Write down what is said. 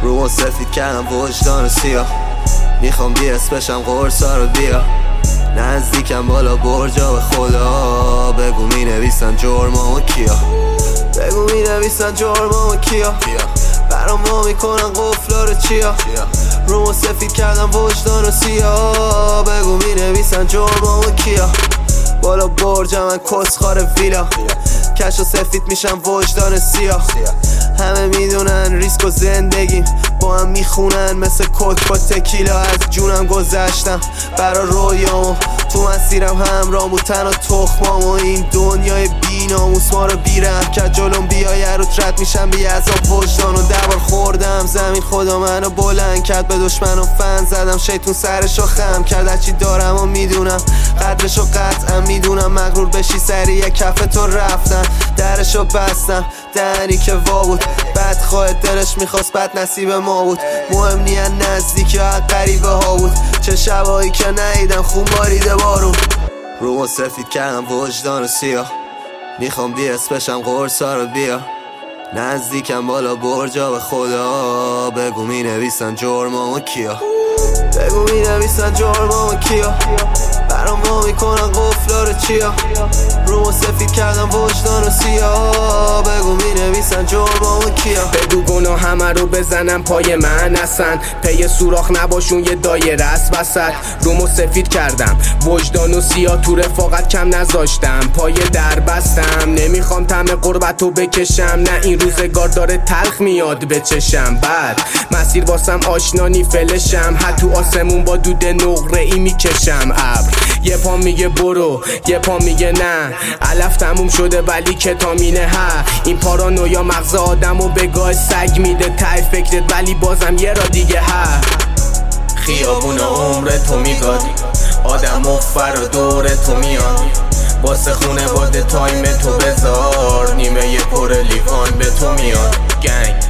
رومو سفید کردم وجدان سیاه، میخوام دیرس بشم قرصا رو بیا. نزدیکم بالا برجا به خدا، بگو می نویسن جرمامو کیا، بگو می نویسن جرمامو کیا، برام ما میکنن قفلا رو چیا. رومو سفید کردم وجدان سیاه، بگو می نویسن جرمامو کیا. بالا برج من کسخار ویلا، کش و سفید میشم وجدان سیاه. همه میدونن ریسک و زندگیم با هم میخونن مثل کوک با تکیلا. از جونم گذشتم برا رویامو، تو مسیرم همراه تن و تخمام. و این دنیای بی ناموس ما رو بیرم کرد، جلوم بیای رو رد میشم بی عذاب وجدان. و دوبار خوردم زمین، خدا منو بلند کرد، به دشمنم فن زدم، شیطون سرشو خم کرد. هرچی دارم و میدونم قدرشو قطعا میدونم، مغرور بشی سریع کف تو رفتن، درشو بستم دهنی که وا بود. بدخواه دلش میخواست بد نصیب ما بود، مهم نیه نزدیکی ها قریبه ها بود. چه شبایی که نیدم خون باریده بارون. رومو سفید کردم وجدان سیاه، میخوام دیرس بشم قرصا رو بیا. نزدیکم بالا برجا به خدا، بگو می نویسن جرمامو کیا، بگو می نویسن جرمامو کیا، برام ما میکنن قفلا رو چیا. رومو سفید کردم وجدان سیاه، بگو می نویسن جرمامو کیا. بگو گناه همه رو بزنم پای من هستن، پی سوراخ نباشون یه دایره است وسط. رومو سفید کردم وجدان سیاه، تو رفاقت کم نذاشتم، پای در بستم. نمیخوام طعم قربتو بکشم، نه این روزگار داره تلخ میاد به چشم. بعد مسیر واسم آشنا نی فلشم، حتی تو آسمون با دود نقره ای میکشم ابر. یه پا میگه برو، یه پا میگه نه، علف تموم شده ولی کتامینه. ها این پارانویا مغز آدمو به گاز سگ میده، ته فکرت ولی بازم یه را دیگه. ها خیابون عمر تو میگادی، آدم و فرا دور تو میان، واسه خونه باده تایم تو بذار، نیمه پر لیوان به تو میاد. گنگ